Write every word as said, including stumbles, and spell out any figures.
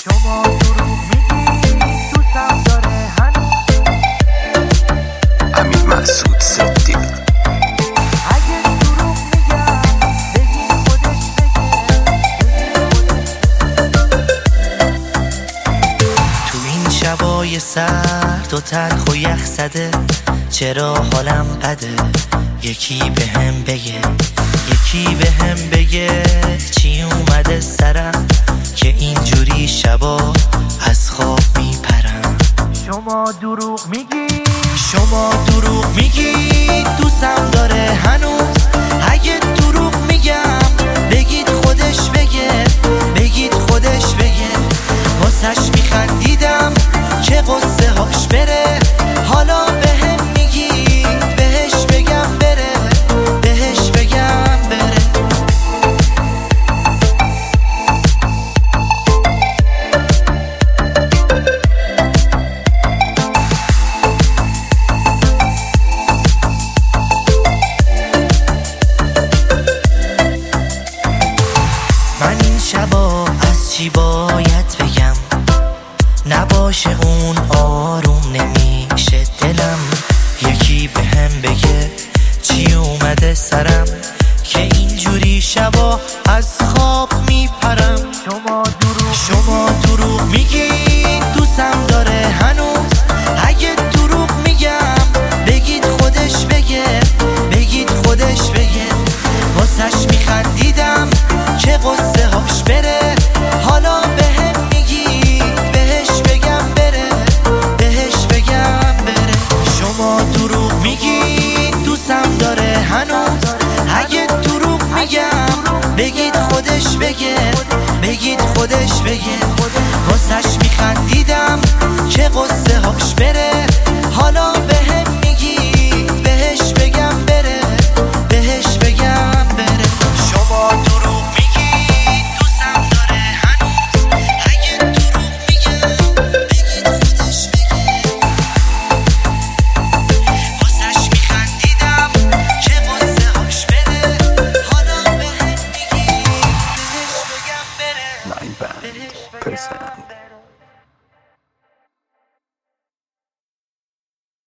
شما دروغ میگی دوستم داره هنوز. امین مسعود صدیق. اگه دروغ میگم بگی خودش بگه. تو این شبای سرد و تلخ و یخ زده چرا حالم بده؟ یکی به هم بگه، یکی به هم بگه چی اومده سرم که اینجوری شبا از خواب میپرم. شما دروغ میگی شما دروغ میگی دوستم داره هنوز. اگه دروغ میگم بگید خودش بگه، بگید خودش بگه. واسش میخندیدم که قصه هاش بره، حالا به هم میگی بهش بگم بره، بهش بگم بره. من این شبا از چی باید بگم؟ نباشه اون آروم نمیشه دلم. یکی به هم بگه چی اومده سرم که اینجوری شبا از خواب میپرم. شما دروغ شما دروغ میگی دوستم داره هنوز. اگه دروغ میگم بگید خودش بگه، بگید خودش بگه. واسش میخندیدم که قصه هاش بره، حالا به هم میگی بهش بگم بره، بهش بگم بره. شما دروغ میگی دوستم داره هنوز. اگه دروغ میگم بگید خودش بگه، بگید خودش بگه.